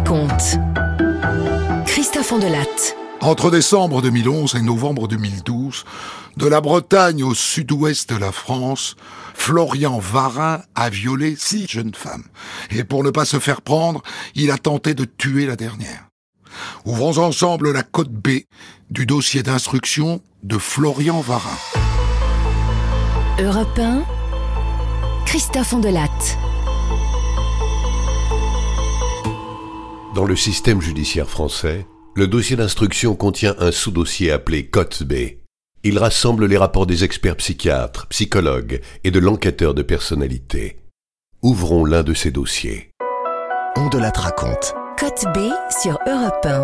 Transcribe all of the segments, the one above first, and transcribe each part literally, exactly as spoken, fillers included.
raconte. Christophe Andelatte. Entre décembre deux mille onze et novembre deux mille douze, de la Bretagne au sud-ouest de la France, Florian Varin a violé six jeunes femmes. Et pour ne pas se faire prendre, il a tenté de tuer la dernière. Ouvrons ensemble la cote B du dossier d'instruction de Florian Varin. Europe un, Christophe Andelatte. Dans le système judiciaire français, le dossier d'instruction contient un sous-dossier appelé cote B. Il rassemble les rapports des experts psychiatres, psychologues et de l'enquêteur de personnalité. Ouvrons l'un de ces dossiers. Andelatte raconte. Cote B sur Europe un.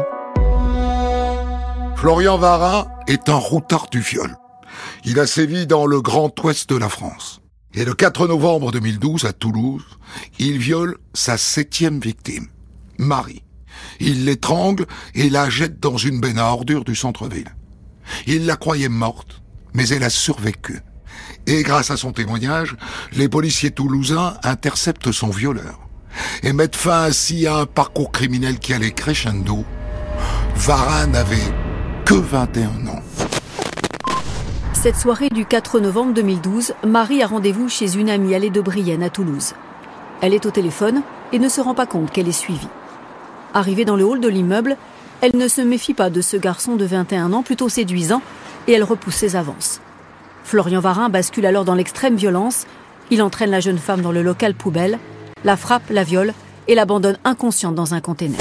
Florian Varin est un routard du viol. Il a sévi dans le Grand Ouest de la France. Et le quatre novembre deux mille douze, à Toulouse, il viole sa septième victime, Marie. Il l'étrangle et la jette dans une benne à ordures du centre-ville. Il la croyait morte, mais elle a survécu. Et grâce à son témoignage, les policiers toulousains interceptent son violeur et mettent fin ainsi à un parcours criminel qui allait crescendo. Varin n'avait que vingt et un ans. Cette soirée du quatre novembre deux mille douze, Marie a rendez-vous chez une amie allée de Brienne à Toulouse. Elle est au téléphone et ne se rend pas compte qu'elle est suivie. Arrivée dans le hall de l'immeuble, elle ne se méfie pas de ce garçon de vingt et un ans plutôt séduisant et elle repousse ses avances. Florian Varin bascule alors dans l'extrême violence. Il entraîne la jeune femme dans le local poubelle, la frappe, la viole et l'abandonne inconsciente dans un container.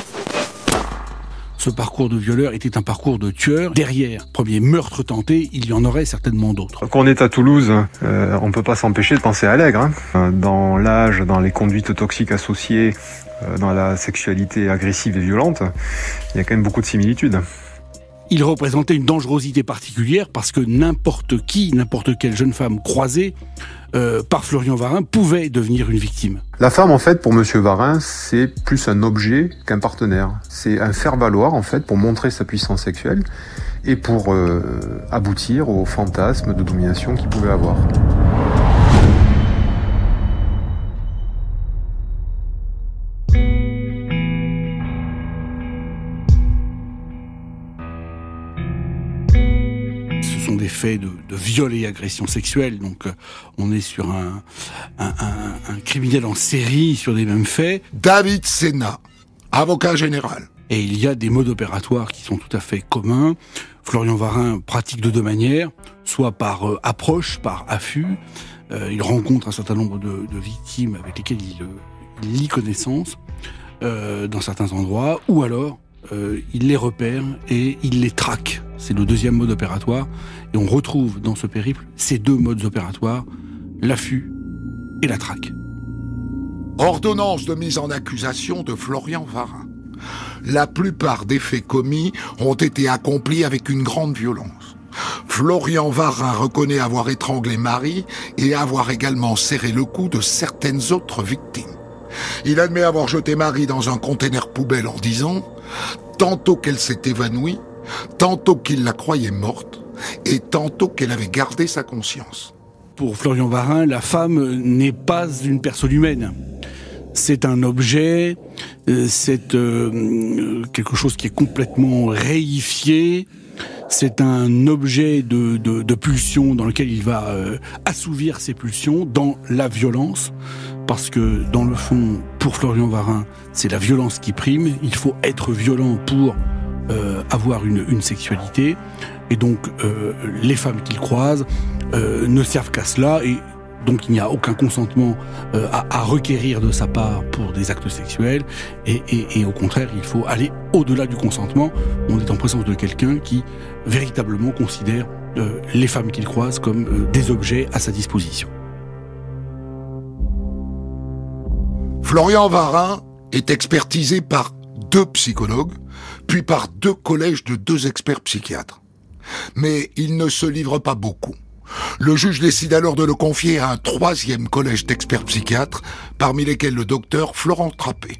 Ce parcours de violeur était un parcours de tueur. Derrière, premier meurtre tenté, il y en aurait certainement d'autres. Quand on est à Toulouse, euh, on ne peut pas s'empêcher de penser à l'Aigre. Hein. Dans l'âge, dans les conduites toxiques associées, euh, dans la sexualité agressive et violente, il y a quand même beaucoup de similitudes. Il représentait une dangerosité particulière parce que n'importe qui, n'importe quelle jeune femme croisée euh, par Florian Varin pouvait devenir une victime. La femme, en fait, pour Monsieur Varin, c'est plus un objet qu'un partenaire. C'est un faire-valoir, en fait, pour montrer sa puissance sexuelle et pour euh, aboutir au fantasme de domination qu'il pouvait avoir. Des faits de, de viol et agression sexuelle, donc euh, on est sur un, un, un, un criminel en série sur les mêmes faits. David Sénat, avocat général. Et il y a des modes opératoires qui sont tout à fait communs. Florian Varin pratique de deux manières, soit par euh, approche, par affût. Euh, il rencontre un certain nombre de, de victimes avec lesquelles il, il lie connaissance euh, dans certains endroits, ou alors euh, il les repère et il les traque. C'est le deuxième mode opératoire. Et on retrouve dans ce périple ces deux modes opératoires, l'affût et la traque. Ordonnance de mise en accusation de Florian Varin. La plupart des faits commis ont été accomplis avec une grande violence. Florian Varin reconnaît avoir étranglé Marie et avoir également serré le cou de certaines autres victimes. Il admet avoir jeté Marie dans un conteneur poubelle en disant « tantôt qu'elle s'est évanouie, tantôt qu'il la croyait morte, et tantôt qu'elle avait gardé sa conscience. » Pour Florian Varin, la femme n'est pas une personne humaine. C'est un objet, c'est euh, quelque chose qui est complètement réifié, c'est un objet de, de, de pulsion dans lequel il va euh, assouvir ses pulsions dans la violence, parce que dans le fond, pour Florian Varin, c'est la violence qui prime, il faut être violent pour euh, avoir une, une sexualité. Et donc, euh, les femmes qu'il croise euh, ne servent qu'à cela, et donc il n'y a aucun consentement euh, à, à requérir de sa part pour des actes sexuels, et, et, et au contraire, il faut aller au-delà du consentement. On est en présence de quelqu'un qui véritablement considère euh, les femmes qu'il croise comme euh, des objets à sa disposition. Florian Varin est expertisé par deux psychologues, puis par deux collèges de deux experts psychiatres. Mais il ne se livre pas beaucoup. Le juge décide alors de le confier à un troisième collège d'experts psychiatres, parmi lesquels le docteur Florent Trappé.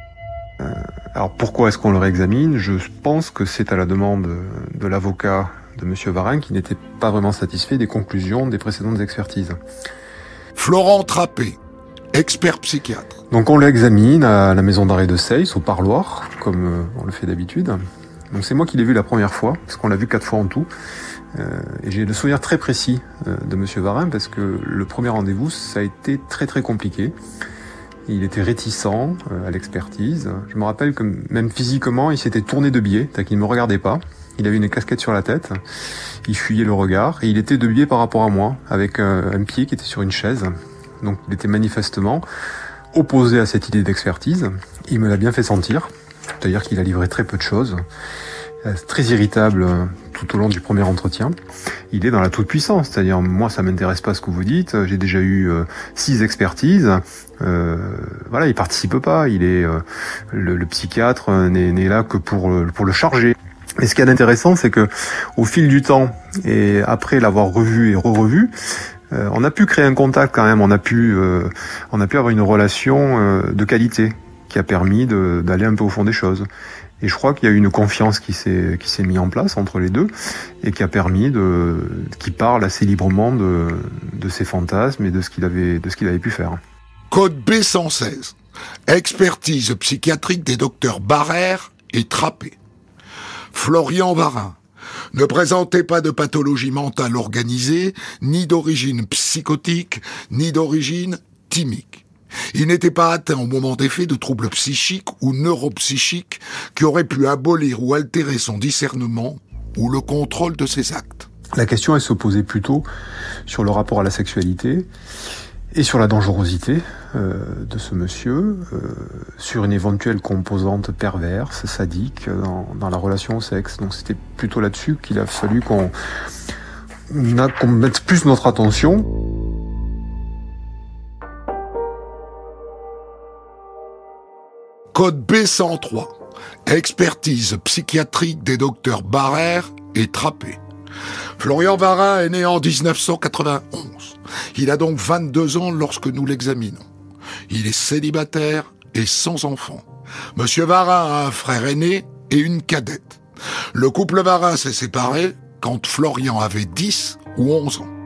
Alors pourquoi est-ce qu'on le réexamine ? Je pense que c'est à la demande de l'avocat de M. Varin qui n'était pas vraiment satisfait des conclusions des précédentes expertises. Florent Trappé, expert psychiatre. Donc on l'examine à la maison d'arrêt de Seyss, au parloir, comme on le fait d'habitude. Donc c'est moi qui l'ai vu la première fois, parce qu'on l'a vu quatre fois en tout. Euh, et j'ai le souvenir très précis euh, de M. Varin, parce que le premier rendez-vous, ça a été très très compliqué. Il était réticent euh, à l'expertise. Je me rappelle que même physiquement, il s'était tourné de biais, c'est-à-dire qu'il ne me regardait pas. Il avait une casquette sur la tête, il fuyait le regard, et il était de biais par rapport à moi, avec un, un pied qui était sur une chaise. Donc il était manifestement opposé à cette idée d'expertise. Il me l'a bien fait sentir, c'est-à-dire qu'il a livré très peu de choses. Très irritable tout au long du premier entretien. Il est dans la toute-puissance, c'est-à-dire moi ça m'intéresse pas ce que vous dites, j'ai déjà eu euh, six expertises, euh, voilà, il participe pas, il est euh, le, le psychiatre n'est, n'est là que pour, pour le charger. Et ce qui est intéressant, c'est que au fil du temps, et après l'avoir revu et re-revu, euh, on a pu créer un contact quand même, on a pu, euh, on a pu avoir une relation euh, de qualité qui a permis de, d'aller un peu au fond des choses. Et je crois qu'il y a eu une confiance qui s'est qui s'est mise en place entre les deux et qui a permis de qu'il parle assez librement de de ses fantasmes et de ce qu'il avait de ce qu'il avait pu faire. Code B cent seize. Expertise psychiatrique des docteurs Barrère et Trappé. Florian Varin ne présentait pas de pathologie mentale organisée, ni d'origine psychotique, ni d'origine thymique. Il n'était pas atteint au moment des faits de troubles psychiques ou neuropsychiques qui auraient pu abolir ou altérer son discernement ou le contrôle de ses actes. La question, elle se posait plutôt sur le rapport à la sexualité et sur la dangerosité euh, de ce monsieur, euh, sur une éventuelle composante perverse, sadique, dans, dans la relation au sexe. Donc c'était plutôt là-dessus qu'il a fallu qu'on, qu'on mette plus notre attention. Code B cent trois. Expertise psychiatrique des docteurs Barrère et Trappé. Florian Varin est né en dix-neuf cent quatre-vingt-onze. Il a donc vingt-deux ans lorsque nous l'examinons. Il est célibataire et sans enfant. Monsieur Varin a un frère aîné et une cadette. Le couple Varin s'est séparé quand Florian avait dix ou onze ans.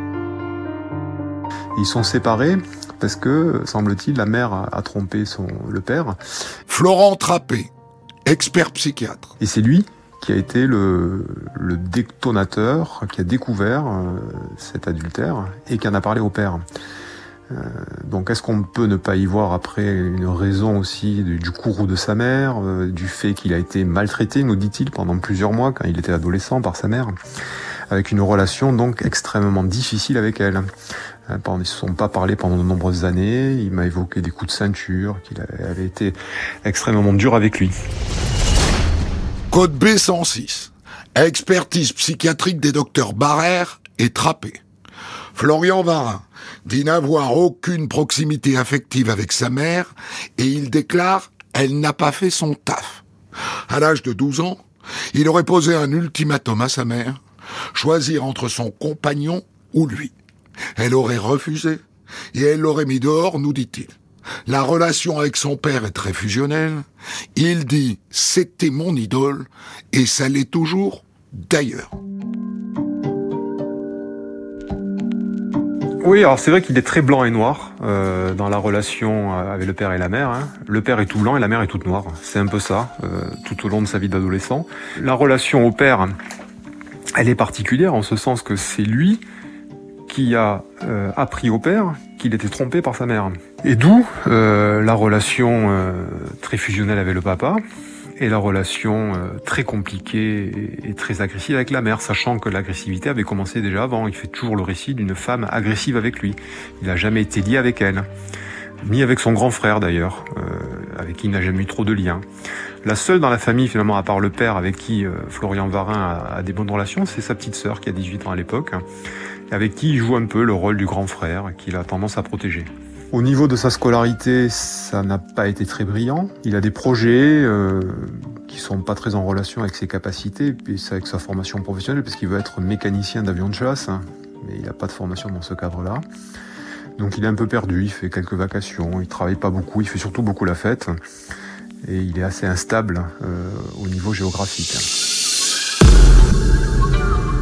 Ils sont séparés parce que, semble-t-il, la mère a trompé son, le père. Florent Trappé, expert psychiatre. Et c'est lui qui a été le, le détonateur, qui a découvert euh, cet adultère et qui en a parlé au père. Euh, donc est-ce qu'on peut ne pas y voir après une raison aussi du, du courroux de sa mère, euh, du fait qu'il a été maltraité, nous dit-il, pendant plusieurs mois quand il était adolescent par sa mère, avec une relation donc extrêmement difficile avec elle. Ils ne se sont pas parlé pendant de nombreuses années, il m'a évoqué des coups de ceinture, qu'il avait été extrêmement dur avec lui. Code B cent six. Expertise psychiatrique des docteurs Barrère et Trappé. Florian Varin dit n'avoir aucune proximité affective avec sa mère et il déclare « elle n'a pas fait son taf ». À l'âge de douze ans, il aurait posé un ultimatum à sa mère, choisir entre son compagnon ou lui. Elle aurait refusé et elle l'aurait mis dehors, nous dit-il. La relation avec son père est très fusionnelle. Il dit « c'était mon idole et ça l'est toujours d'ailleurs ». Oui, alors c'est vrai qu'il est très blanc et noir euh, dans la relation avec le père et la mère. Hein. Le père est tout blanc et la mère est toute noire. C'est un peu ça, euh, tout au long de sa vie d'adolescent. La relation au père, elle est particulière en ce sens que c'est lui qui a euh, appris au père qu'il était trompé par sa mère. Et d'où euh, la relation euh, très fusionnelle avec le papa et la relation euh, très compliquée et, et très agressive avec la mère, sachant que l'agressivité avait commencé déjà avant. Il fait toujours le récit d'une femme agressive avec lui. Il n'a jamais été lié avec elle, ni avec son grand frère d'ailleurs, euh, avec qui il n'a jamais eu trop de liens. La seule dans la famille, finalement, à part le père avec qui euh, Florian Varin a, a des bonnes relations, c'est sa petite sœur qui a dix-huit ans à l'époque, avec qui il joue un peu le rôle du grand frère qu'il a tendance à protéger. Au niveau de sa scolarité, ça n'a pas été très brillant. Il a des projets euh, qui sont pas très en relation avec ses capacités, et avec sa formation professionnelle, parce qu'il veut être mécanicien d'avion de chasse, hein, mais il n'a pas de formation dans ce cadre-là. Donc il est un peu perdu, il fait quelques vacations, il travaille pas beaucoup, il fait surtout beaucoup la fête, et il est assez instable euh, au niveau géographique.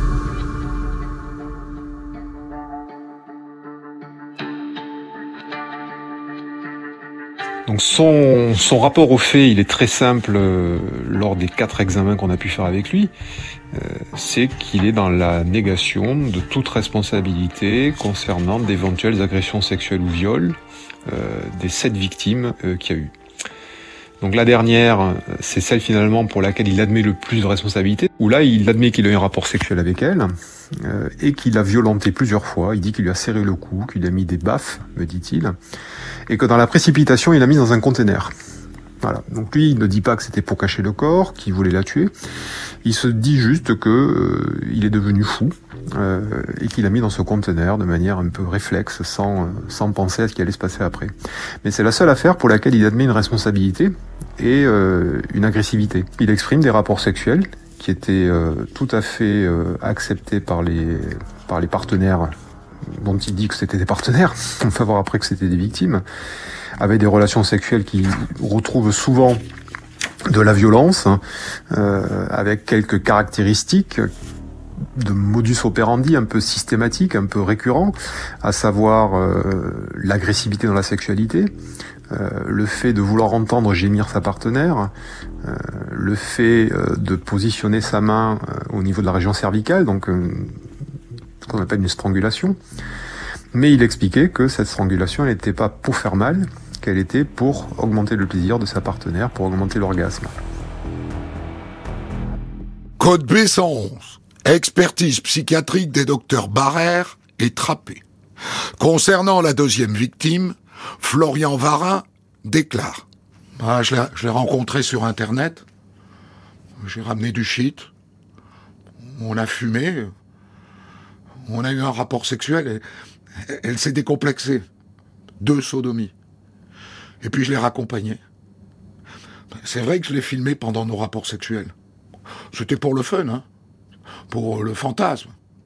Donc son, son rapport aux faits, il est très simple euh, lors des quatre examens qu'on a pu faire avec lui. Euh, c'est qu'il est dans la négation de toute responsabilité concernant d'éventuelles agressions sexuelles ou viols euh, des sept victimes euh, qu'il y a eu. Donc la dernière, c'est celle finalement pour laquelle il admet le plus de responsabilité, où là il admet qu'il a eu un rapport sexuel avec elle, euh, et qu'il a violenté plusieurs fois. Il dit qu'il lui a serré le cou, qu'il lui a mis des baffes, me dit-il, et que dans la précipitation, il l'a mise dans un conteneur. Voilà. Donc lui, il ne dit pas que c'était pour cacher le corps, qu'il voulait la tuer. Il se dit juste que euh, il est devenu fou euh, et qu'il a mis dans ce conteneur de manière un peu réflexe, sans sans penser à ce qui allait se passer après. Mais c'est la seule affaire pour laquelle il admet une responsabilité et euh, une agressivité. Il exprime des rapports sexuels qui étaient euh, tout à fait euh, acceptés par les par les partenaires dont il dit que c'était des partenaires. On va voir après que c'était des victimes, avec des relations sexuelles qui retrouvent souvent de la violence, euh, avec quelques caractéristiques de modus operandi un peu systématique, un peu récurrent, à savoir euh, l'agressivité dans la sexualité, euh, le fait de vouloir entendre gémir sa partenaire, euh, le fait euh, de positionner sa main euh, au niveau de la région cervicale, donc euh, ce qu'on appelle une strangulation. Mais il expliquait que cette strangulation n'était pas pour faire mal, qu'elle était pour augmenter le plaisir de sa partenaire, pour augmenter l'orgasme. Code B cent onze. Expertise psychiatrique des docteurs Barrère et Trappé. Concernant la deuxième victime, Florian Varin déclare ah, « Je l'ai, je l'ai rencontré sur Internet, j'ai ramené du shit, on a fumé, on a eu un rapport sexuel, et elle s'est décomplexée. Deux sodomies. Et puis je l'ai raccompagnée. C'est vrai que je l'ai filmé pendant nos rapports sexuels. C'était pour le fun, hein, pour le fantasme. »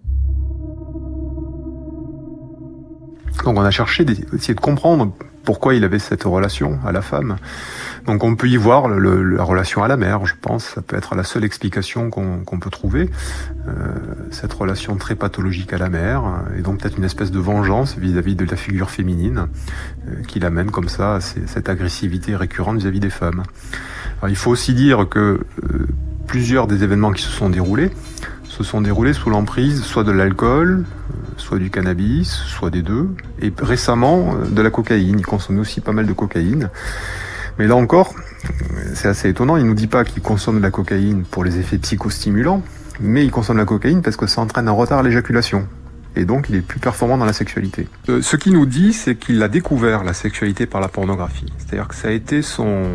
Donc on a cherché d'essayer de comprendre pourquoi il avait cette relation à la femme. Donc on peut y voir le, le, la relation à la mère, je pense. Ça peut être la seule explication qu'on, qu'on peut trouver. Euh, cette relation très pathologique à la mère, et donc peut-être une espèce de vengeance vis-à-vis de la figure féminine euh, qui l'amène comme ça à cette agressivité récurrente vis-à-vis des femmes. Alors, il faut aussi dire que euh, plusieurs des événements qui se sont déroulés se sont déroulés sous l'emprise soit de l'alcool, soit du cannabis, soit des deux, et récemment de la cocaïne. Il consommait aussi pas mal de cocaïne. Mais là encore, c'est assez étonnant, il nous dit pas qu'il consomme de la cocaïne pour les effets psychostimulants, mais il consomme de la cocaïne parce que ça entraîne un retard à l'éjaculation. Et donc il est plus performant dans la sexualité. Euh, ce qu'il nous dit, c'est qu'il a découvert la sexualité par la pornographie. C'est-à-dire que ça a été son...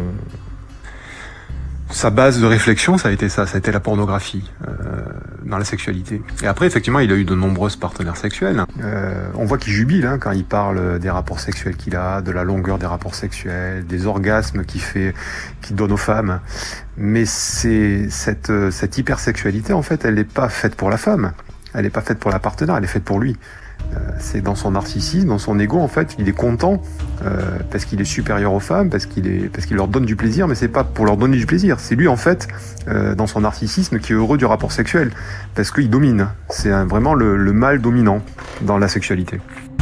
Sa base de réflexion, ça a été ça, ça a été la pornographie euh, dans la sexualité. Et après, effectivement, il a eu de nombreuses partenaires sexuels. Euh, on voit qu'il jubile hein, quand il parle des rapports sexuels qu'il a, de la longueur des rapports sexuels, des orgasmes qu'il fait, qu'il donne aux femmes. Mais c'est cette cette hypersexualité, en fait, elle n'est pas faite pour la femme. Elle n'est pas faite pour la partenaire, elle est faite pour lui. Euh, c'est dans son narcissisme, dans son ego, en fait, il est content euh, parce qu'il est supérieur aux femmes, parce qu'il est, parce qu'il leur donne du plaisir, mais c'est pas pour leur donner du plaisir. C'est lui, en fait, euh, dans son narcissisme, qui est heureux du rapport sexuel, parce qu'il domine. C'est un, vraiment le, le mâle dominant dans la sexualité.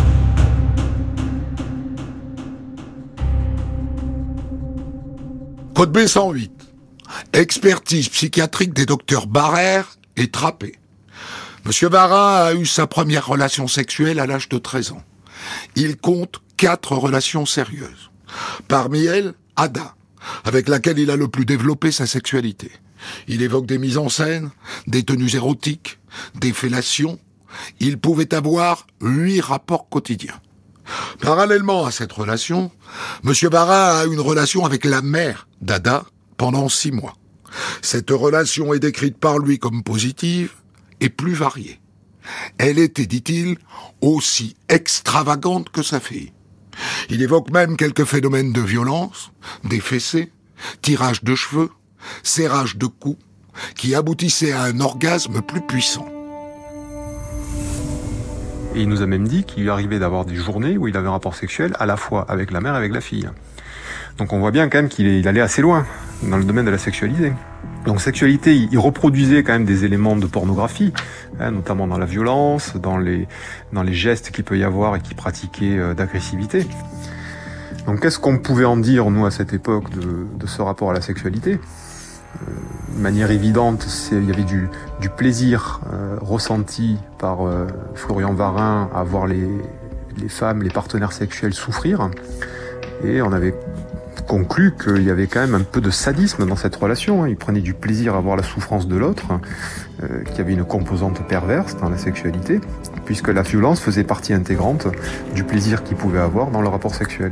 Code B cent huit. Expertise psychiatrique des docteurs Barrère et Trappé. Monsieur Varin a eu sa première relation sexuelle à l'âge de treize ans. Il compte quatre relations sérieuses. Parmi elles, Ada, avec laquelle il a le plus développé sa sexualité. Il évoque des mises en scène, des tenues érotiques, des fellations. Il pouvait avoir huit rapports quotidiens. Parallèlement à cette relation, Monsieur Varin a une relation avec la mère d'Ada pendant six mois. Cette relation est décrite par lui comme positive et plus variée. Elle était, dit-il, aussi extravagante que sa fille. Il évoque même quelques phénomènes de violence, des fessées, tirage de cheveux, serrage de cou, qui aboutissaient à un orgasme plus puissant. Et il nous a même dit qu'il lui arrivait d'avoir des journées où il avait un rapport sexuel à la fois avec la mère et avec la fille. Donc on voit bien quand même qu'il est, il allait assez loin dans le domaine de la sexualité. Donc sexualité, il reproduisait quand même des éléments de pornographie, hein, notamment dans la violence, dans les dans les gestes qu'il peut y avoir et qu'il pratiquait euh, d'agressivité. Donc qu'est-ce qu'on pouvait en dire, nous, à cette époque, de, de ce rapport à la sexualité ? euh, De manière évidente, c'est, il y avait du, du plaisir euh, ressenti par euh, Florian Varin à voir les, les femmes, les partenaires sexuels souffrir. Et on avait conclu qu'il y avait quand même un peu de sadisme dans cette relation. Il prenait du plaisir à voir la souffrance de l'autre, euh, qu'il y avait une composante perverse dans la sexualité, puisque la violence faisait partie intégrante du plaisir qu'il pouvait avoir dans le rapport sexuel.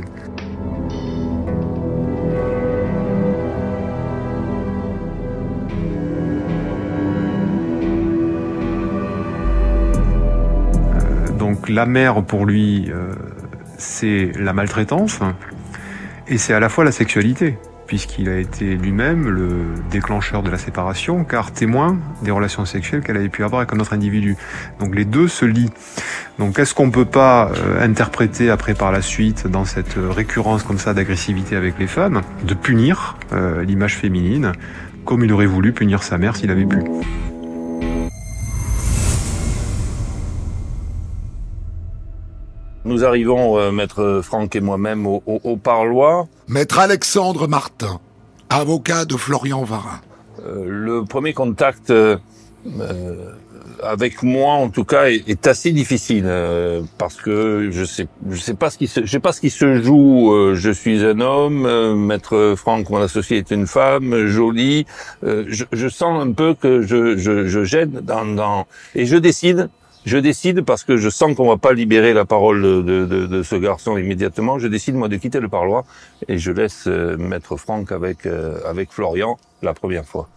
Euh, donc la mère, pour lui, euh, c'est la maltraitance. Et c'est à la fois la sexualité, puisqu'il a été lui-même le déclencheur de la séparation, car témoin des relations sexuelles qu'elle avait pu avoir avec un autre individu. Donc les deux se lient. Donc est-ce qu'on peut pas euh, interpréter après par la suite, dans cette récurrence comme ça d'agressivité avec les femmes, de punir euh, l'image féminine, comme il aurait voulu punir sa mère s'il avait pu. Nous arrivons, euh, maître Franck et moi-même, au, au, au parloir. Maître Alexandre Martin, avocat de Florian Varin. Euh, le premier contact euh, euh, avec moi, en tout cas, est, est assez difficile euh, parce que je sais, je sais pas ce qui se, je sais pas ce qui se joue. Euh, je suis un homme, euh, maître Franck, mon associé, est une femme, jolie. Euh, je, je sens un peu que je, je, je gêne dans, dans, et je décide. Je décide, parce que je sens qu'on va pas libérer la parole de, de, de ce garçon immédiatement, je décide moi de quitter le parloir et je laisse euh, maître Franck avec, euh, avec Florian la première fois.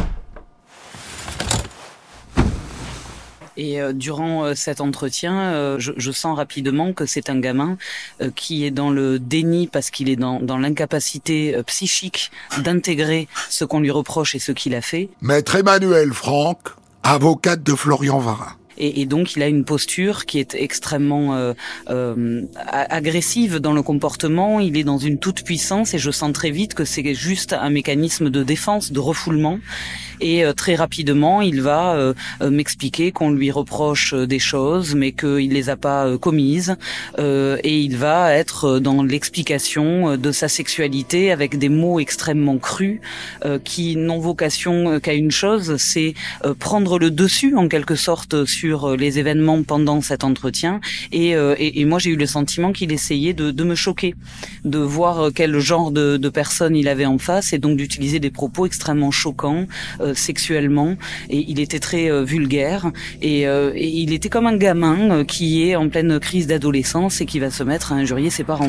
Et euh, durant euh, cet entretien, euh, je, je sens rapidement que c'est un gamin euh, qui est dans le déni parce qu'il est dans, dans l'incapacité euh, psychique d'intégrer ce qu'on lui reproche et ce qu'il a fait. Maître Emmanuel Franck, avocate de Florian Varin. Et, et donc, il a une posture qui est extrêmement euh, euh, agressive dans le comportement. Il est dans une toute puissance et je sens très vite que c'est juste un mécanisme de défense, de refoulement. Et euh, très rapidement, il va euh, euh, m'expliquer qu'on lui reproche des choses, mais qu'il les a pas euh, commises. Euh, et il va être dans l'explication de sa sexualité avec des mots extrêmement crus euh, qui n'ont vocation qu'à une chose, c'est euh, prendre le dessus en quelque sorte sur les événements pendant cet entretien. Et, euh, et, et moi, j'ai eu le sentiment qu'il essayait de, de me choquer, de voir quel genre de, de personne il avait en face et donc d'utiliser des propos extrêmement choquants, euh, sexuellement, et il était très euh, vulgaire et, euh, et il était comme un gamin euh, qui est en pleine crise d'adolescence et qui va se mettre à injurier ses parents.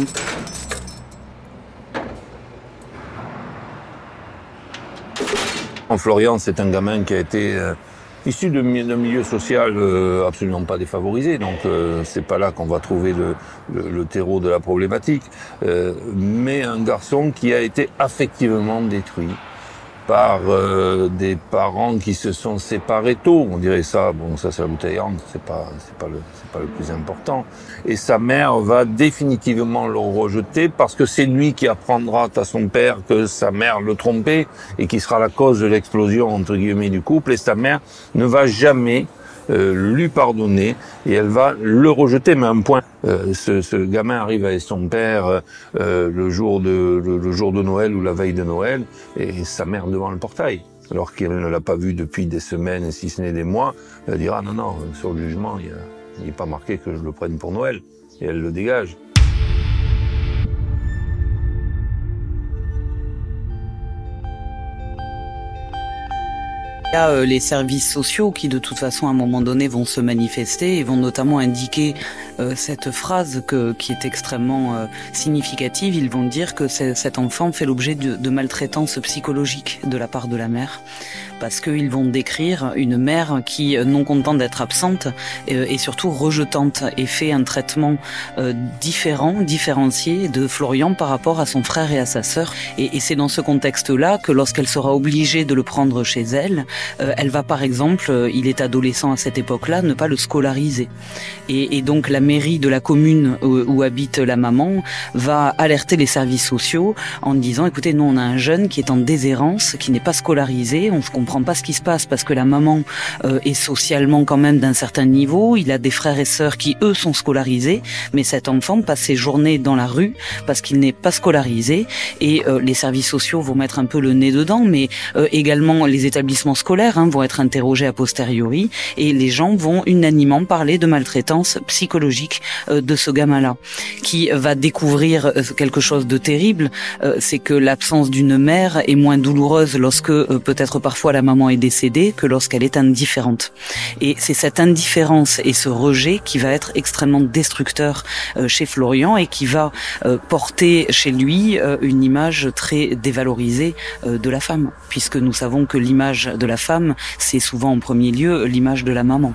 En Florian, c'est un gamin qui a été euh, issu d'un milieu social euh, absolument pas défavorisé, donc euh, c'est pas là qu'on va trouver le, le, le terreau de la problématique, euh, mais un garçon qui a été affectivement détruit par euh, des parents qui se sont séparés tôt, on dirait ça. Bon, ça c'est la bouteille entre, c'est pas, c'est pas le, c'est pas le plus important. Et sa mère va définitivement le rejeter parce que c'est lui qui apprendra à son père que sa mère le trompait et qui sera la cause de l'explosion entre guillemets du couple. Et sa mère ne va jamais Euh, lui pardonner et elle va le rejeter, mais à un point. Euh, ce, ce gamin arrive avec son père euh, le jour de le, le jour de Noël ou la veille de Noël et sa mère devant le portail, alors qu'elle ne l'a pas vu depuis des semaines, si ce n'est des mois. Elle dira non non, sur le jugement il n'est pas marqué que je le prenne pour Noël et elle le dégage. Il y a euh, les services sociaux qui de toute façon à un moment donné vont se manifester et vont notamment indiquer euh, cette phrase que, qui est extrêmement euh, significative. Ils vont dire que cet enfant fait l'objet de, de maltraitance psychologique de la part de la mère, parce qu'ils vont décrire une mère qui, non contente d'être absente, euh, est surtout rejetante et fait un traitement euh, différent, différencié de Florian par rapport à son frère et à sa sœur. Et, et c'est dans ce contexte-là que lorsqu'elle sera obligée de le prendre chez elle, euh, elle va par exemple, euh, il est adolescent à cette époque-là, ne pas le scolariser. Et, et donc la mairie de la commune où, où habite la maman va alerter les services sociaux en disant, écoutez, nous on a un jeune qui est en déshérence, qui n'est pas scolarisé, on ne comprend pas ce qui se passe parce que la maman euh, est socialement quand même d'un certain niveau, il a des frères et sœurs qui eux sont scolarisés, mais cet enfant passe ses journées dans la rue parce qu'il n'est pas scolarisé et euh, les services sociaux vont mettre un peu le nez dedans, mais euh, également les établissements scolaires hein, vont être interrogés a posteriori et les gens vont unanimement parler de maltraitance psychologique euh, de ce gamin-là, qui va découvrir euh, quelque chose de terrible, euh, c'est que l'absence d'une mère est moins douloureuse lorsque euh, peut-être parfois la maman est décédée que lorsqu'elle est indifférente. Et c'est cette indifférence et ce rejet qui va être extrêmement destructeur euh, chez Florian et qui va euh, porter chez lui euh, une image très dévalorisée euh, de la femme, puisque nous savons que l'image de la femme, c'est souvent en premier lieu l'image de la maman.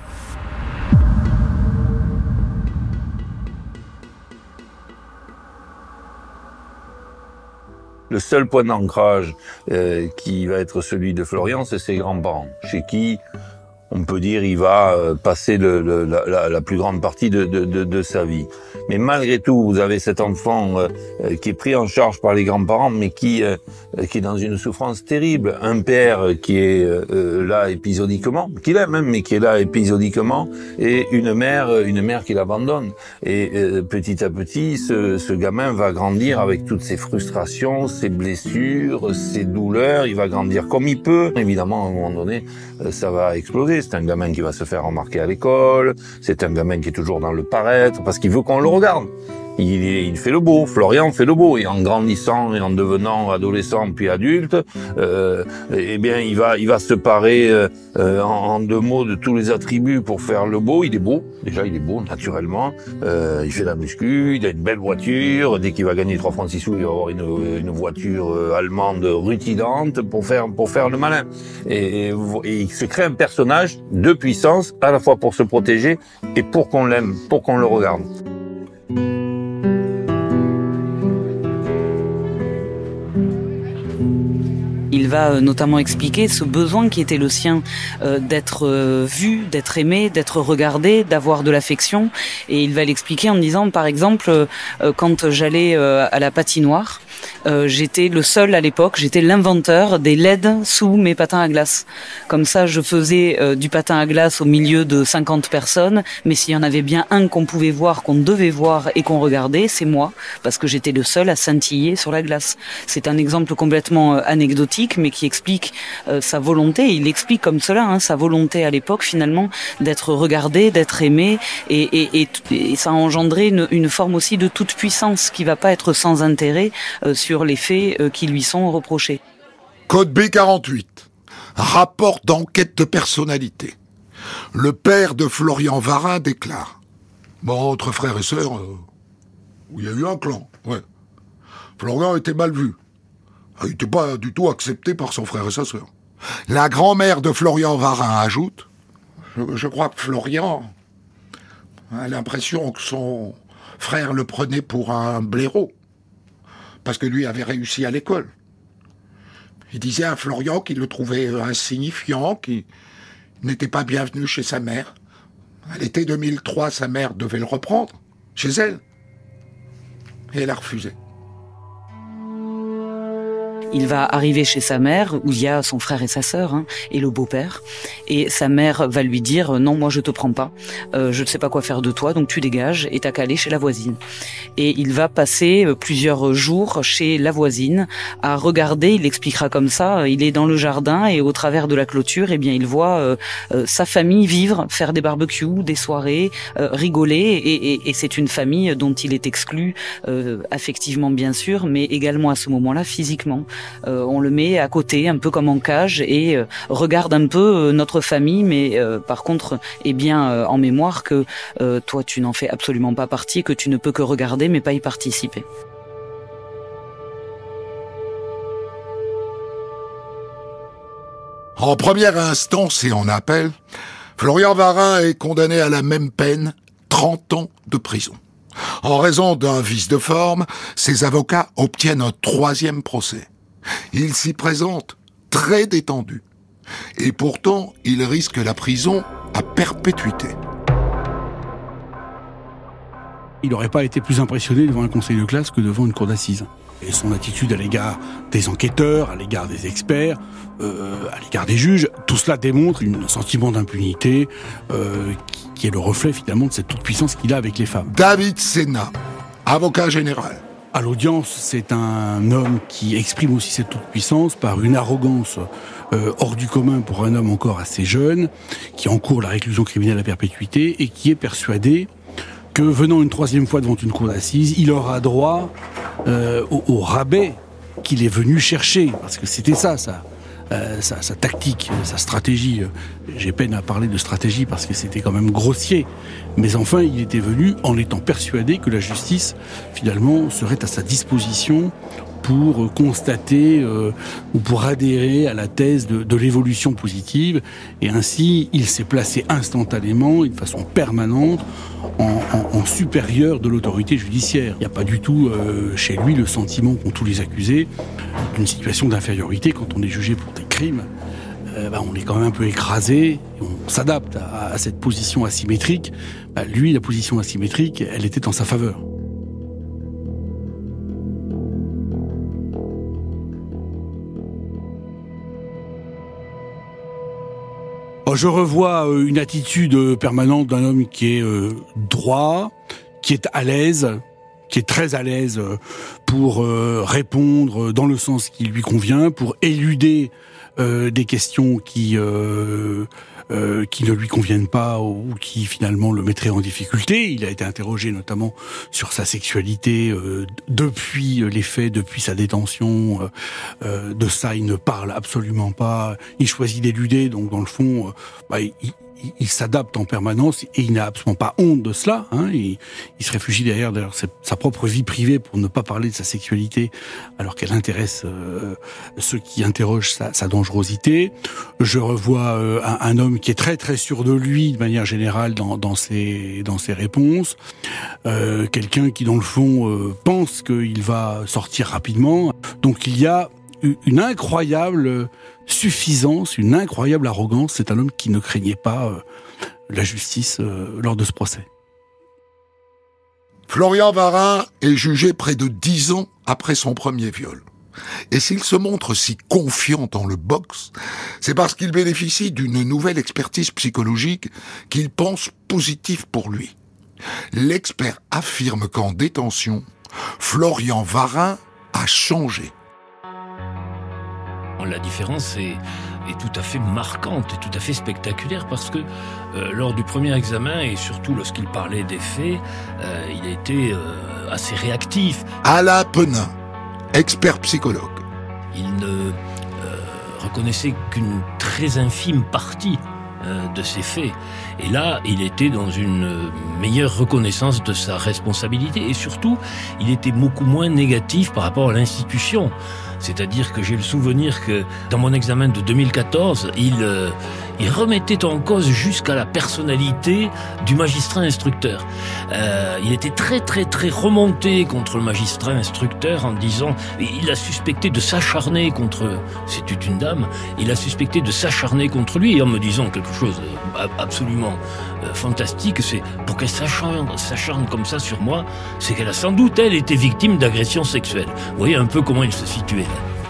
Le seul point d'ancrage euh, qui va être celui de Florian, c'est ses grands-parents, chez qui on peut dire il va passer le, le, la, la plus grande partie de, de, de, de sa vie. Mais malgré tout, vous avez cet enfant euh, qui est pris en charge par les grands-parents, mais qui, euh, qui est dans une souffrance terrible. Un père qui est euh, là épisodiquement, qui l'aime même, mais qui est là épisodiquement, et une mère, une mère qui l'abandonne. Et euh, petit à petit, ce, ce gamin va grandir avec toutes ses frustrations, ses blessures, ses douleurs. Il va grandir comme il peut. Évidemment, à un moment donné, ça va exploser. C'est un gamin qui va se faire remarquer à l'école, c'est un gamin qui est toujours dans le paraître, parce qu'il veut qu'on le regarde. Il, il fait le beau, Florian fait le beau, et en grandissant et en devenant adolescent puis adulte, euh, eh bien il va, il va se parer euh, en, en deux mots de tous les attributs pour faire le beau. Il est beau, déjà il est beau naturellement, euh, il fait de la muscu, il a une belle voiture, dès qu'il va gagner trois francs six sous, il va avoir une, une voiture allemande rutilante pour faire, pour faire le malin. Et, et, et il se crée un personnage de puissance, à la fois pour se protéger et pour qu'on l'aime, pour qu'on le regarde. Il va notamment expliquer ce besoin qui était le sien euh, d'être euh, vu, d'être aimé, d'être regardé, d'avoir de l'affection. Et il va l'expliquer en disant, par exemple, euh, quand j'allais euh, à la patinoire, Euh, j'étais le seul à l'époque, j'étais l'inventeur des L E D sous mes patins à glace. Comme ça, je faisais euh, du patin à glace au milieu de cinquante personnes, mais s'il y en avait bien un qu'on pouvait voir, qu'on devait voir et qu'on regardait, c'est moi, parce que j'étais le seul à scintiller sur la glace. C'est un exemple complètement euh, anecdotique, mais qui explique euh, sa volonté, il explique comme cela, hein, sa volonté à l'époque finalement d'être regardé, d'être aimé, et, et, et, et ça a engendré une, une forme aussi de toute puissance qui va pas être sans intérêt euh, sur les faits euh, qui lui sont reprochés. Code B quarante-huit. Rapport d'enquête de personnalité. Le père de Florian Varin déclare: bon, entre frères et sœurs, euh, il y a eu un clan, ouais. Florian était mal vu. Il n'était pas du tout accepté par son frère et sa sœur. La grand-mère de Florian Varin ajoute: je, je crois que Florian a l'impression que son frère le prenait pour un blaireau, parce que lui avait réussi à l'école. Il disait à Florian qu'il le trouvait insignifiant, qu'il n'était pas bienvenu chez sa mère. À l'été deux mille trois, sa mère devait le reprendre chez elle. Et elle a refusé. Il va arriver chez sa mère, où il y a son frère et sa sœur, hein, et le beau-père. Et sa mère va lui dire « Non, moi je te prends pas. Euh, je ne sais pas quoi faire de toi, donc tu dégages et t'as qu'à aller chez la voisine. » Et il va passer plusieurs jours chez la voisine à regarder, il expliquera comme ça, il est dans le jardin et au travers de la clôture, eh bien il voit euh, euh, sa famille vivre, faire des barbecues, des soirées, euh, rigoler. Et, et, et c'est une famille dont il est exclu, euh, affectivement bien sûr, mais également à ce moment-là physiquement. Euh, on le met à côté, un peu comme en cage, et euh, regarde un peu euh, notre famille, mais euh, par contre, est bien euh, en mémoire que euh, toi, tu n'en fais absolument pas partie, que tu ne peux que regarder, mais pas y participer. En première instance et en appel, Florian Varin est condamné à la même peine, trente ans de prison. En raison d'un vice de forme, ses avocats obtiennent un troisième procès. Il s'y présente très détendu. Et pourtant, il risque la prison à perpétuité. Il n'aurait pas été plus impressionné devant un conseil de classe que devant une cour d'assises. Et son attitude à l'égard des enquêteurs, à l'égard des experts, euh, à l'égard des juges, tout cela démontre un sentiment d'impunité euh, qui, qui est le reflet finalement de cette toute-puissance qu'il a avec les femmes. David Sénat, avocat général. À l'audience, c'est un homme qui exprime aussi cette toute-puissance par une arrogance euh, hors du commun pour un homme encore assez jeune, qui encourt la réclusion criminelle à perpétuité et qui est persuadé que venant une troisième fois devant une cour d'assises, il aura droit euh, au, au rabais qu'il est venu chercher, parce que c'était ça, ça. Euh, sa, sa tactique, sa stratégie. J'ai peine à parler de stratégie parce que c'était quand même grossier. Mais enfin, il était venu en étant persuadé que la justice, finalement, serait à sa disposition pour constater euh, ou pour adhérer à la thèse de, de l'évolution positive. Et ainsi, il s'est placé instantanément, et de façon permanente, en, en, en supérieur de l'autorité judiciaire. Il n'y a pas du tout euh, chez lui le sentiment qu'ont tous les accusés d'une situation d'infériorité quand on est jugé pour des crimes. Euh, bah, on est quand même un peu écrasé, et on s'adapte à, à cette position asymétrique. Bah, lui, la position asymétrique, elle était en sa faveur. Je revois une attitude permanente d'un homme qui est droit, qui est à l'aise, qui est très à l'aise pour répondre dans le sens qui lui convient, pour éluder des questions qui euh, euh, qui ne lui conviennent pas ou qui finalement le mettraient en difficulté. Il a été interrogé notamment sur sa sexualité euh, depuis les faits, depuis sa détention. Euh, de ça, il ne parle absolument pas. Il choisit d'éluder, donc dans le fond, euh, bah, il, il, il s'adapte en permanence et il n'a absolument pas honte de cela. Hein. Il, il se réfugie derrière, derrière sa propre vie privée pour ne pas parler de sa sexualité, alors qu'elle intéresse euh, ceux qui interrogent sa, sa dangerosité. Je revois euh, un, un homme qui est très très sûr de lui de manière générale dans, dans ses dans ses réponses. Euh, quelqu'un qui dans le fond euh, pense qu'il va sortir rapidement. Donc il y a une incroyable suffisance, une incroyable arrogance. C'est un homme qui ne craignait pas euh, la justice euh, lors de ce procès. Florian Varin est jugé près de dix ans après son premier viol. Et s'il se montre si confiant dans le box, c'est parce qu'il bénéficie d'une nouvelle expertise psychologique qu'il pense positive pour lui. L'expert affirme qu'en détention, Florian Varin a changé. La différence est, est tout à fait marquante et tout à fait spectaculaire parce que euh, lors du premier examen et surtout lorsqu'il parlait des faits, euh, il a été euh, assez réactif. Alain Penin, expert psychologue. Il ne euh, reconnaissait qu'une très infime partie euh, de ces faits. Et là, il était dans une meilleure reconnaissance de sa responsabilité et surtout, il était beaucoup moins négatif par rapport à l'institution. C'est-à-dire que j'ai le souvenir que dans mon examen de deux mille quatorze, il, euh, il remettait en cause jusqu'à la personnalité du magistrat instructeur. Euh, il était très très très remonté contre le magistrat instructeur en disant, il a suspecté de s'acharner contre, c'était une dame, il a suspecté de s'acharner contre lui et en me disant quelque chose absolument euh, fantastique, c'est pour qu'elle s'acharne, s'acharne comme ça sur moi, c'est qu'elle a sans doute elle été victime d'agression sexuelle. Vous voyez un peu comment il se situait.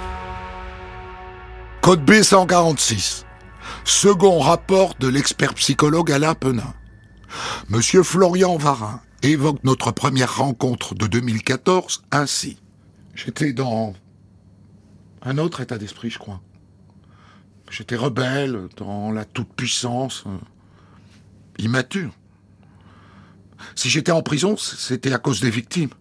Code B cent quarante-six. Second rapport de l'expert psychologue Alain Penin. Monsieur Florian Varin évoque notre première rencontre de deux mille quatorze ainsi. J'étais dans un autre état d'esprit, je crois. J'étais rebelle, dans la toute-puissance, immature. Si j'étais en prison, c'était à cause des victimes.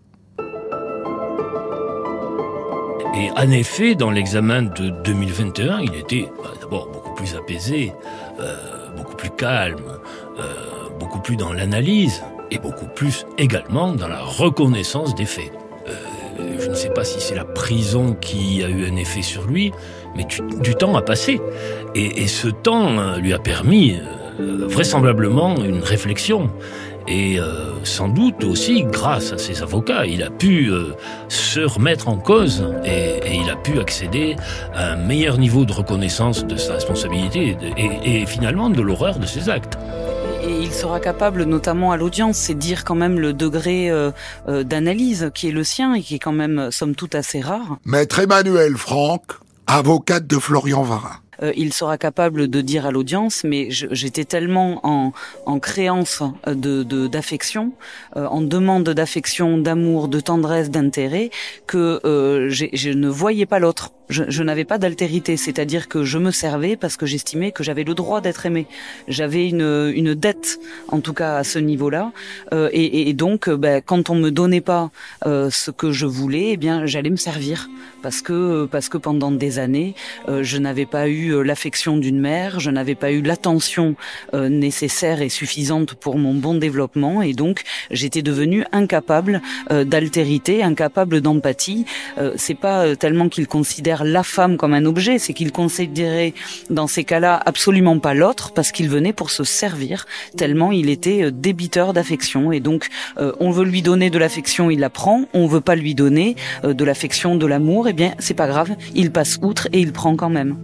Et en effet, dans l'examen de deux mille vingt et un, il était bah, d'abord beaucoup plus apaisé, euh, beaucoup plus calme, euh, beaucoup plus dans l'analyse et beaucoup plus également dans la reconnaissance des faits. Euh, je ne sais pas si c'est la prison qui a eu un effet sur lui, mais du, du temps a passé. Et, et ce temps lui a permis, euh, euh, vraisemblablement une réflexion. Et euh, sans doute aussi, grâce à ses avocats, il a pu euh, se remettre en cause et, et il a pu accéder à un meilleur niveau de reconnaissance de sa responsabilité et, de, et, et finalement de l'horreur de ses actes. Et il sera capable, notamment à l'audience, c'est dire quand même le degré euh, euh, d'analyse qui est le sien et qui est quand même, somme toute, assez rare. Maître Emmanuelle Franck, avocate de Florian Varin. Euh, il sera capable de dire à l'audience, mais je, j'étais tellement en, en créance de, de, d'affection, euh, en demande d'affection, d'amour, de tendresse, d'intérêt, que euh, j'ai, je ne voyais pas l'autre. Je, je n'avais pas d'altérité, c'est-à-dire que je me servais parce que j'estimais que j'avais le droit d'être aimé. J'avais une, une dette, en tout cas à ce niveau-là, euh, et, et donc, ben, quand on me donnait pas euh, ce que je voulais, eh bien, j'allais me servir parce que parce que pendant des années, euh, je n'avais pas eu l'affection d'une mère, je n'avais pas eu l'attention euh, nécessaire et suffisante pour mon bon développement, et donc j'étais devenue incapable euh, d'altérité, incapable d'empathie. Euh, c'est pas tellement qu'il considère la femme comme un objet, c'est qu'il considérait dans ces cas-là absolument pas l'autre, parce qu'il venait pour se servir, tellement il était débiteur d'affection. Et donc euh, on veut lui donner de l'affection, il la prend, on veut pas lui donner euh, de l'affection, de l'amour, eh bien c'est pas grave, il passe outre et il prend quand même.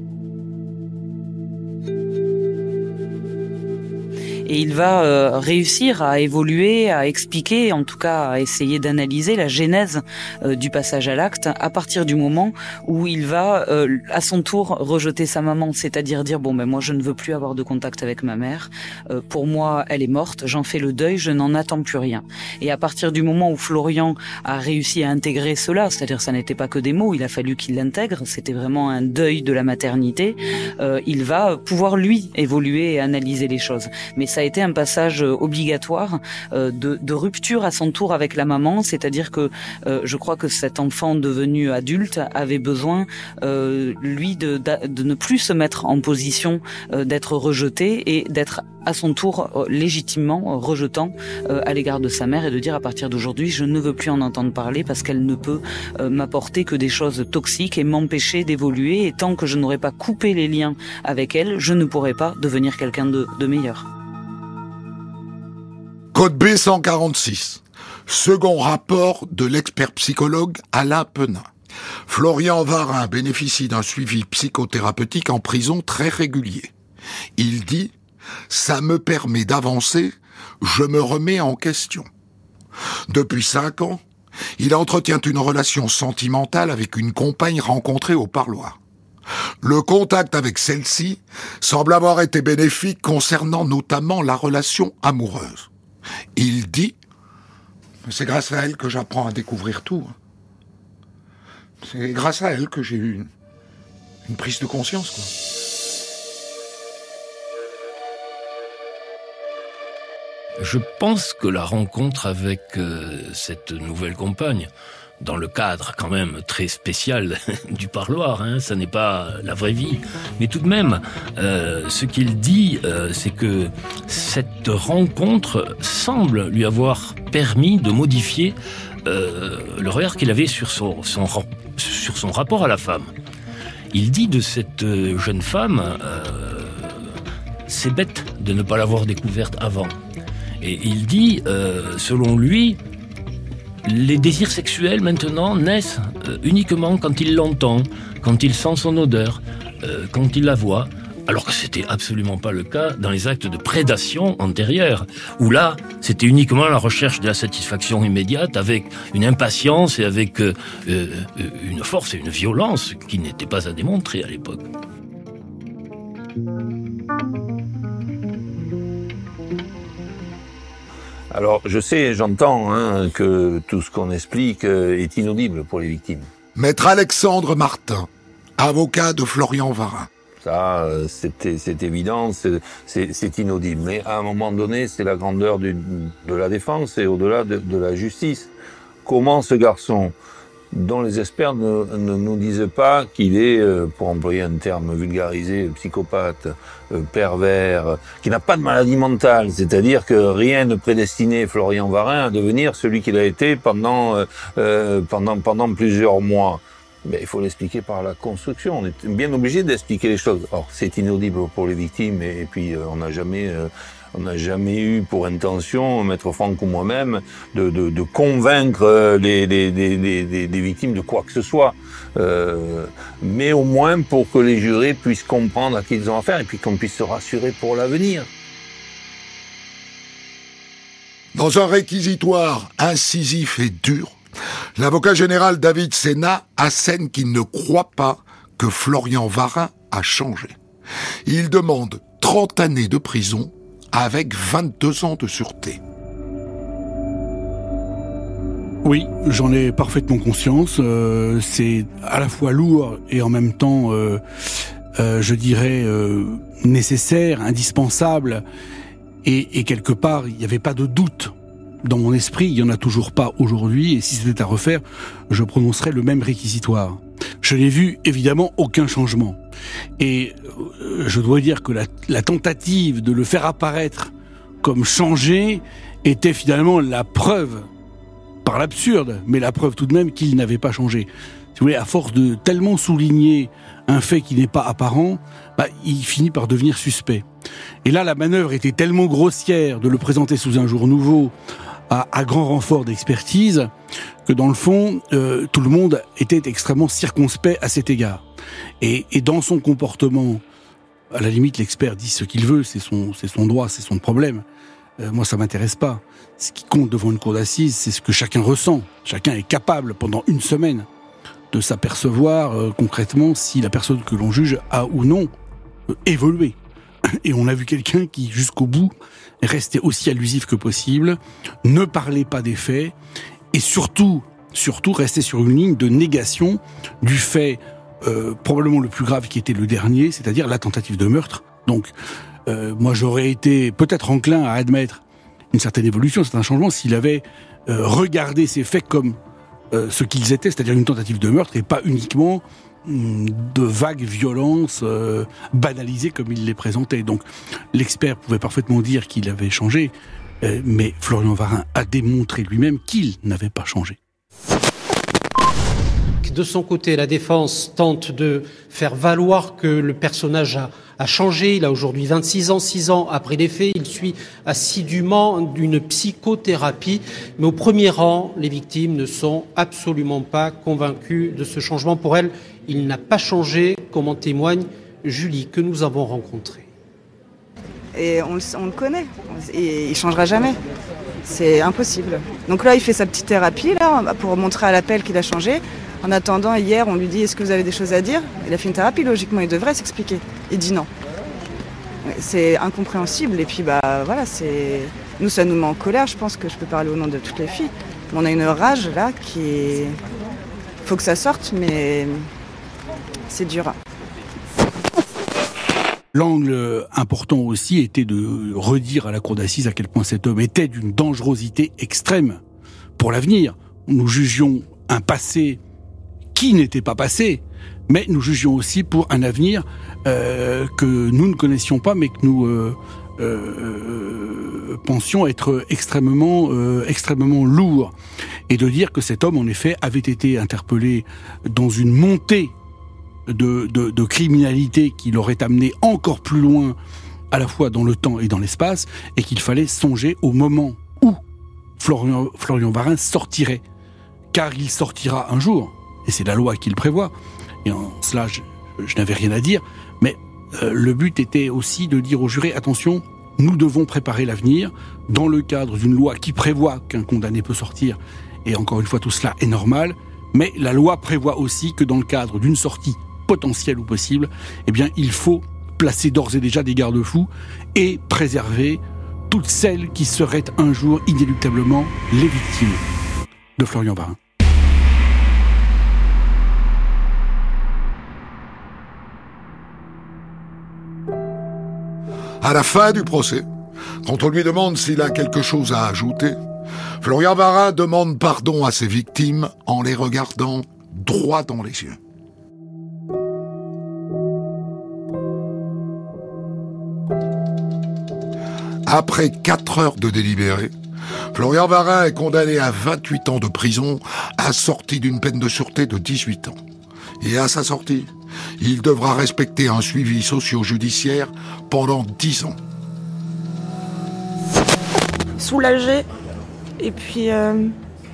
Et il va euh, réussir à évoluer, à expliquer, en tout cas à essayer d'analyser la genèse euh, du passage à l'acte à partir du moment où il va euh, à son tour rejeter sa maman, c'est-à-dire dire bon ben moi je ne veux plus avoir de contact avec ma mère, euh, pour moi elle est morte, j'en fais le deuil, je n'en attends plus rien. Et à partir du moment où Florian a réussi à intégrer cela, c'est-à-dire ça n'était pas que des mots, il a fallu qu'il l'intègre, c'était vraiment un deuil de la maternité, euh, il va pouvoir lui évoluer et analyser les choses. Mais ça a été un passage obligatoire euh, de, de rupture à son tour avec la maman, c'est-à-dire que euh, je crois que cet enfant devenu adulte avait besoin, euh, lui, de, de, de ne plus se mettre en position euh, d'être rejeté et d'être à son tour euh, légitimement rejetant euh, à l'égard de sa mère, et de dire à partir d'aujourd'hui je ne veux plus en entendre parler parce qu'elle ne peut euh, m'apporter que des choses toxiques et m'empêcher d'évoluer, et tant que je n'aurai pas coupé les liens avec elle, je ne pourrai pas devenir quelqu'un de, de meilleur. Code B cent quarante-six. Second rapport de l'expert psychologue Alain Penin. Florian Varin bénéficie d'un suivi psychothérapeutique en prison très régulier. Il dit « Ça me permet d'avancer, je me remets en question ». Depuis cinq ans, il entretient une relation sentimentale avec une compagne rencontrée au parloir. Le contact avec celle-ci semble avoir été bénéfique concernant notamment la relation amoureuse. Il dit « C'est grâce à elle que j'apprends à découvrir tout. C'est grâce à elle que j'ai eu une, une prise de conscience, quoi. » Je pense que la rencontre avec euh, cette nouvelle compagne, dans le cadre quand même très spécial du parloir, hein, ça n'est pas la vraie vie, mais tout de même, euh, ce qu'il dit, euh, c'est que cette rencontre semble lui avoir permis de modifier euh, le regard qu'il avait sur son, son, sur son rapport à la femme. Il dit de cette jeune femme, euh, c'est bête de ne pas l'avoir découverte avant. Et il dit, euh, selon lui, les désirs sexuels maintenant naissent euh, uniquement quand il l'entend, quand il sent son odeur, euh, quand il la voit, alors que c'était absolument pas le cas dans les actes de prédation antérieurs, où là, c'était uniquement la recherche de la satisfaction immédiate avec une impatience et avec euh, euh, une force et une violence qui n'étaient pas à démontrer à l'époque. Alors, je sais, j'entends hein, que tout ce qu'on explique est inaudible pour les victimes. Maître Alexandre Martin, avocat de Florian Varin. Ça, c'est, c'est évident, c'est, c'est, c'est inaudible. Mais à un moment donné, c'est la grandeur du, de la défense et au-delà de, de la justice. Comment ce garçon, dont les experts ne, ne nous disent pas qu'il est, pour employer un terme vulgarisé, psychopathe, pervers, qui n'a pas de maladie mentale, c'est-à-dire que rien ne prédestinait Florian Varin à devenir celui qu'il a été pendant, euh, pendant, pendant plusieurs mois. Mais il faut l'expliquer par la construction. On est bien obligé d'expliquer les choses. Alors, c'est inaudible pour les victimes, et, et puis euh, on n'a jamais, euh, on n'a jamais eu pour intention, Maître Franck ou moi-même, de, de, de convaincre les, les, les, les, les victimes de quoi que ce soit. Euh, mais au moins pour que les jurés puissent comprendre à qui ils ont affaire, et puis qu'on puisse se rassurer pour l'avenir. Dans un réquisitoire incisif et dur, l'avocat général David Sénat assène qu'il ne croit pas que Florian Varin a changé. Il demande trente années de prison avec vingt-deux ans de sûreté. Oui, j'en ai parfaitement conscience. Euh, c'est à la fois lourd et en même temps, euh, euh, je dirais, euh, nécessaire, indispensable. Et, et quelque part, il n'y avait pas de doute dans mon esprit, il n'y en a toujours pas aujourd'hui, et si c'était à refaire, je prononcerais le même réquisitoire. Je n'ai vu évidemment aucun changement. Et euh, je dois dire que la, la tentative de le faire apparaître comme changé était finalement la preuve, par l'absurde, mais la preuve tout de même qu'il n'avait pas changé. Si vous voulez, à force de tellement souligner un fait qui n'est pas apparent, bah, il finit par devenir suspect. Et là, la manœuvre était tellement grossière de le présenter sous un jour nouveau, à, à grand renfort d'expertise, que dans le fond, euh, tout le monde était extrêmement circonspect à cet égard. Et, et dans son comportement, à la limite, l'expert dit ce qu'il veut, c'est son, c'est son droit, c'est son problème. Euh, moi, ça m'intéresse pas. Ce qui compte devant une cour d'assises, c'est ce que chacun ressent. Chacun est capable, pendant une semaine, de s'apercevoir euh, concrètement si la personne que l'on juge a ou non euh, évolué. Et on a vu quelqu'un qui, jusqu'au bout, restait aussi allusif que possible, ne parlait pas des faits, et surtout, surtout restait sur une ligne de négation du fait euh, probablement le plus grave qui était le dernier, c'est-à-dire la tentative de meurtre. Donc, euh, moi j'aurais été peut-être enclin à admettre une certaine évolution, un certain changement, s'il avait euh, regardé ces faits comme euh, ce qu'ils étaient, c'est-à-dire une tentative de meurtre, et pas uniquement de vagues violences euh, banalisées comme il les présentait. Donc l'expert pouvait parfaitement dire qu'il avait changé, euh, mais Florian Varin a démontré lui-même qu'il n'avait pas changé. De son côté, la défense tente de faire valoir que le personnage a, a changé. Il a aujourd'hui vingt-six ans, six ans après les faits. Il suit assidûment d'une psychothérapie. Mais au premier rang, les victimes ne sont absolument pas convaincues de ce changement. Pour elles, il n'a pas changé, comme en témoigne Julie, que nous avons rencontrée. Et on, on le connaît, et il ne changera jamais. C'est impossible. Donc là, il fait sa petite thérapie là, pour montrer à l'appel qu'il a changé. En attendant, hier, on lui dit « Est-ce que vous avez des choses à dire ?» Il a fait une thérapie, logiquement, il devrait s'expliquer. Il dit non. C'est incompréhensible. Et puis, bah voilà, c'est... Nous, ça nous met en colère. Je pense que je peux parler au nom de toutes les filles. On a une rage, là, qui est... Il faut que ça sorte, mais c'est dur. L'angle important aussi était de redire à la cour d'assises à quel point cet homme était d'une dangerosité extrême pour l'avenir. Nous jugions un passé qui n'était pas passé, mais nous jugions aussi pour un avenir euh, que nous ne connaissions pas, mais que nous euh, euh, pensions être extrêmement, euh, extrêmement lourd. Et de dire que cet homme, en effet, avait été interpellé dans une montée de, de, de criminalité qui l'aurait amené encore plus loin, à la fois dans le temps et dans l'espace, et qu'il fallait songer au moment où Florian, Florian Varin sortirait. Car il sortira un jour, et c'est la loi qui le prévoit, et en cela je, je n'avais rien à dire, mais euh, le but était aussi de dire aux jurés, attention, nous devons préparer l'avenir, dans le cadre d'une loi qui prévoit qu'un condamné peut sortir, et encore une fois tout cela est normal, mais la loi prévoit aussi que dans le cadre d'une sortie potentielle ou possible, eh bien il faut placer d'ores et déjà des garde-fous, et préserver toutes celles qui seraient un jour inéluctablement les victimes de Florian Varin. À la fin du procès, quand on lui demande s'il a quelque chose à ajouter, Florian Varin demande pardon à ses victimes en les regardant droit dans les yeux. Après quatre heures de délibéré, Florian Varin est condamné à vingt-huit ans de prison, assorti d'une peine de sûreté de dix-huit ans. Et à sa sortie, il devra respecter un suivi socio-judiciaire pendant dix ans. Soulagé. Et puis, euh...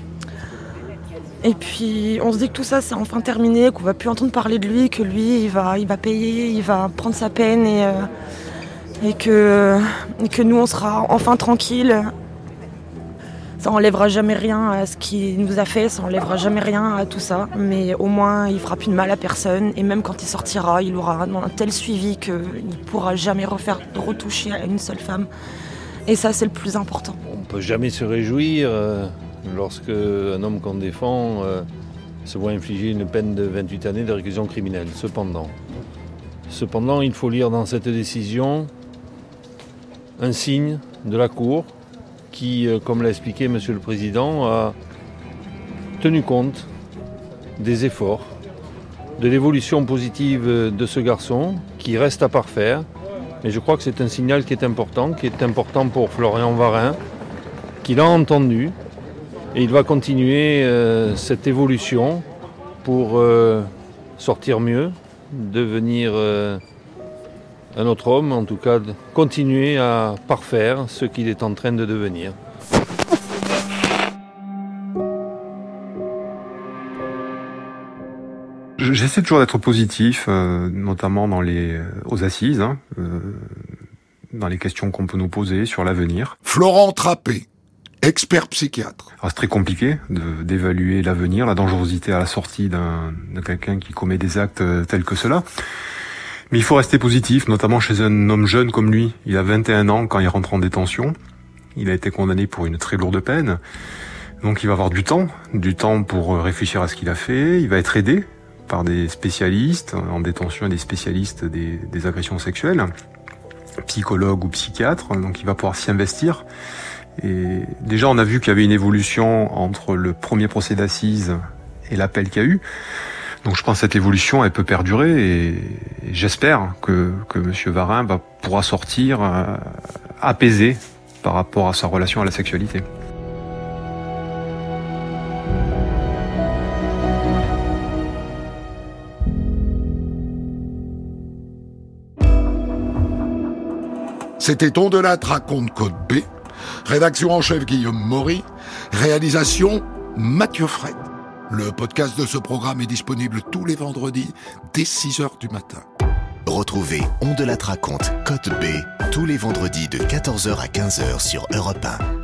et puis, on se dit que tout ça, c'est enfin terminé, qu'on va plus entendre parler de lui, que lui, il va, il va payer, il va prendre sa peine et, euh... et, que... et que nous, on sera enfin tranquille. Ça enlèvera jamais rien à ce qu'il nous a fait, ça enlèvera jamais rien à tout ça, mais au moins il fera plus de mal à personne et même quand il sortira, il aura un tel suivi qu'il ne pourra jamais refaire retoucher à une seule femme. Et ça, c'est le plus important. On ne peut jamais se réjouir euh, lorsque un homme qu'on défend euh, se voit infliger une peine de vingt-huit années de réclusion criminelle. Cependant, cependant, il faut lire dans cette décision un signe de la Cour qui, comme l'a expliqué Monsieur le Président, a tenu compte des efforts, de l'évolution positive de ce garçon, qui reste à parfaire. Mais je crois que c'est un signal qui est important, qui est important pour Florian Varin, qu'il a entendu, et il va continuer euh, cette évolution pour euh, sortir mieux, devenir euh, un autre homme, en tout cas de continuer à parfaire ce qu'il est en train de devenir. J'essaie toujours d'être positif, euh, notamment dans les aux assises, hein, euh, dans les questions qu'on peut nous poser sur l'avenir. Florent Trappé, expert psychiatre. Alors, c'est très compliqué de, d'évaluer l'avenir, la dangerosité à la sortie d'un, de quelqu'un qui commet des actes tels que cela. Mais il faut rester positif, notamment chez un homme jeune comme lui. Il a vingt et un ans quand il rentre en détention. Il a été condamné pour une très lourde peine. Donc il va avoir du temps, du temps pour réfléchir à ce qu'il a fait. Il va être aidé par des spécialistes en détention et des spécialistes des, des agressions sexuelles, psychologues ou psychiatres. Donc il va pouvoir s'y investir. Et déjà on a vu qu'il y avait une évolution entre le premier procès d'assises et l'appel qu'il y a eu. Donc je pense que cette évolution, elle peut perdurer et j'espère que, que M. Varin va, pourra sortir euh, apaisé par rapport à sa relation à la sexualité. C'était On de Lattre raconte Code B, rédaction en chef Guillaume Maury, réalisation Mathieu Fred. Le podcast de ce programme est disponible tous les vendredis dès six heures du matin. Retrouvez On de Lattre raconte Code B tous les vendredis de quatorze heures à quinze heures sur Europe un.